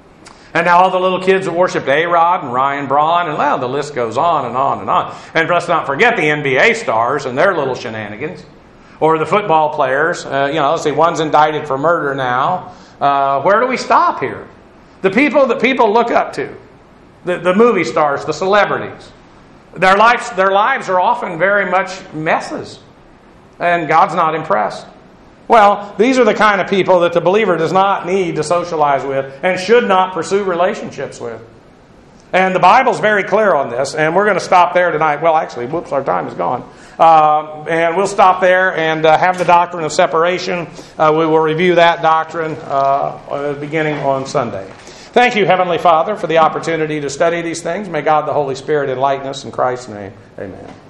And now all the little kids that worshiped A-Rod and Ryan Braun, and well, the list goes on and on and on. And let's not forget the NBA stars and their little shenanigans. Or the football players. Let's see, one's indicted for murder now. Where do we stop here? The people that people look up to. The movie stars, the celebrities. Their lives are often very much messes. And God's not impressed. Well, these are the kind of people that the believer does not need to socialize with and should not pursue relationships with. And the Bible's very clear on this, and we're going to stop there tonight. Well, actually, our time is gone. And we'll stop there and have the doctrine of separation. We will review that doctrine beginning on Sunday. Thank you, Heavenly Father, for the opportunity to study these things. May God the Holy Spirit enlighten us in Christ's name. Amen.